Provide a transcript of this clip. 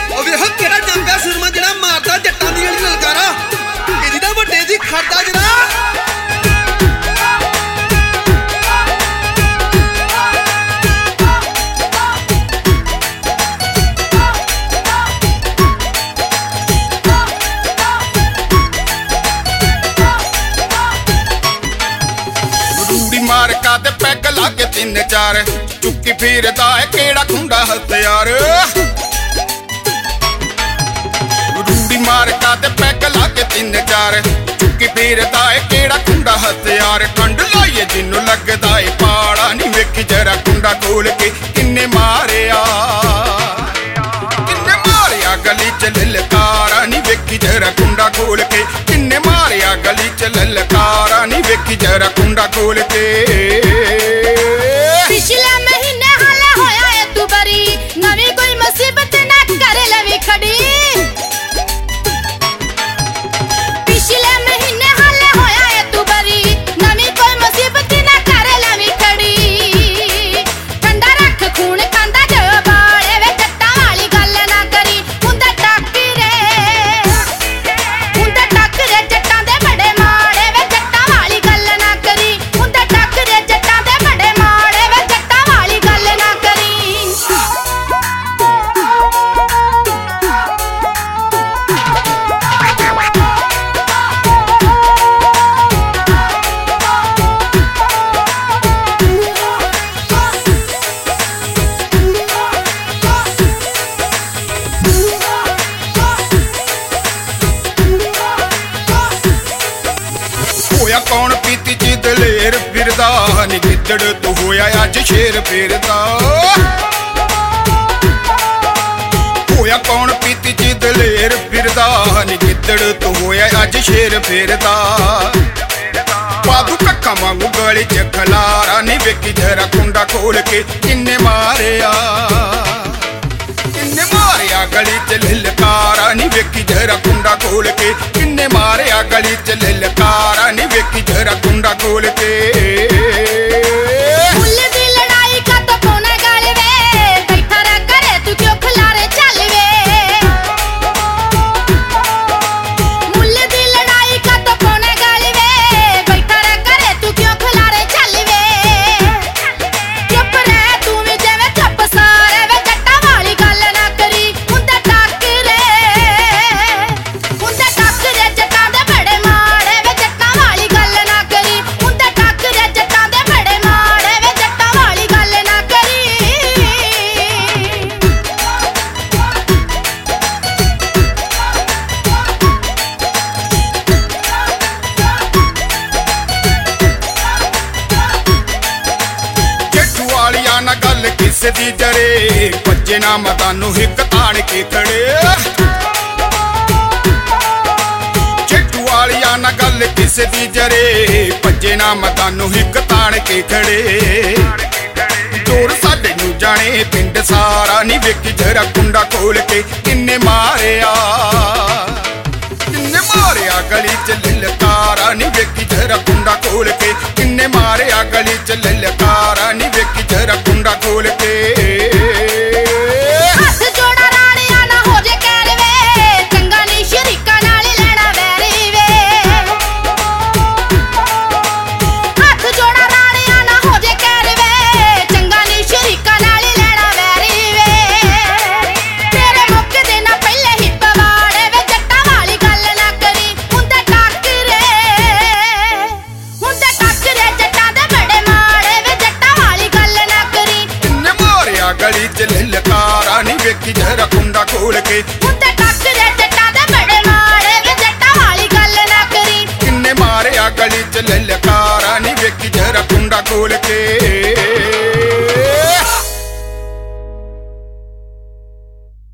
ਉਹ ਵੇਖੋ ਕਿਹੜਾ ਜੰਪਿਆ ਸੁਰਮਾ ਜਿਹੜਾ ਮਾਰਦਾ ਜੱਟਾਂ ਦੀ ਜਿਹੜੀ ਲਲਕਾਰਾ ਇਹ ਜਿਹਦਾ ਵੱਡੇ ਦੀ ਖੜਦਾ ਜਿਹੜਾ मार का ते पैग लागे 3-4 चुक्की फिरदा है केड़ा खुंडा हथियार रूड़ी मार का ते पैग लागे 3-4 चुक्की फिरदा है केड़ा खुंडा हथियार ठंड लाइए जिन्नू लगदा है पाड़ा नी वेखी जरा कुंडा खोल के किन्ने मारिया गली च ललकारा नी वेखी जरा कुंडा खोल के किन्ने मारिया गली च ललकारा नी वेखी जरा कुंडा खोल के पिछले महीने हाले होया है तू बरी नवी कोई मुसीबत ना करे लवी खड़ी पिछले महीने हाले होया है तू बरी नवी कोई मुसीबत ना करे लवी खड़ी ठंडा रख खून खांदा जो बाले वे जट्टां वाली गल ना करी हुंदा टक्करे जट्टां दे बड़े माड़े वे जट्टां वाली गल ना करी हुंदा टक्करे जट्टां दे बड़े माड़े वे जट्टां वाली गल ना करी होया कौन पीती च दलेर फिरदा नी गिद्दड़ तू होया अज शेर फिरदा होया कौन पीती च दलेर फिरदा नी गिद्दड़ तू होया अज शेर फिरदा पादू कक्का वांगू गली च खलारा नी वेखी जरा कुंडा खोल के किन्ने मारिया गली च ललकारा नी वेखी जरा कुंडा खोल के किन्ने मारिया गली च ललकारा नी वेखी जरा कुंडा खोल के मुल्ल दी लड़ाई का तो कोने गल वे बैठा रह करे तू क्यों खिलारे चल वे मुल्ल दी लड़ाई का तो कोने गल वे बैठा रह करे तू क्यों खिलारे चल वे चुप रह तू भी जिवें चुप सारे वे जट्टां वाली गल ना करी हुंदे टक्करे जट्टां दे बड़े माड़े वे जट्टां वाली गल ना करी हुंदे टक्करे जट्टां दे बड़े माड़े वे जट्टां वाली गल ना करी जेठू वालिया ना गल किसे दी जरे बच्चे ना मतानू हिक ताण के खड़े जेठू वालिया ना गल किसे दी जरे बच्चे ना मतानू हिक ताण के खड़े जोर साडे नू जाने पिंड सारा नी वेखी जरा कुंडा खोल के किन्ने मारिया गली च ललकारा नी वेखी जरा कुंडा खोल के किन्ने मारिया गली च ललकारा नी वेखी जरा कुंडा खोल के हथ जोड़ा राणिया ना हो जे कैर वे चंगा नी शरीका नाल लेना वैरी वे हथ जोड़ा राणिया ना हो जे कैर वे चंगा नी शरीका नाल लेना वैरी वे तेरे मुक्क दे ना पहले ही पवाड़े वे जट्टां वाली गल ना करी हुंदे टक्करे जट्टां दे बड़े माड़े वे जट्टां वाली गल ना करी किन्ने मारिया गली च ललकारा नी वेखी जरा कुंडा खोल के हुंदे टक्करे जट्टां दे बड़े माड़े वे जट्टां वाली गल ना करी किन्ने मारिया गली च ललकारा नी वेखी जरा कुंडा खोल के